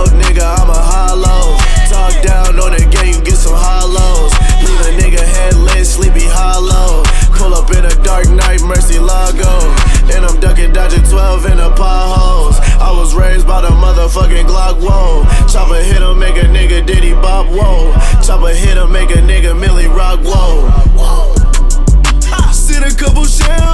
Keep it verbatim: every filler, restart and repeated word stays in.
broke nigga, I'm a hollow. Talk down on the game, you get some hollows. Leave a nigga headless, sleepy hollow. Pull up in a dark night, Mercy Lago. And I'm ducking, dodging twelve in the potholes. I was raised by the motherfucking Glock, whoa. Chopper hit him, make a nigga Diddy Bop, whoa. Chopper hit him, make a nigga Millie Rock, whoa. Sit a couple shells.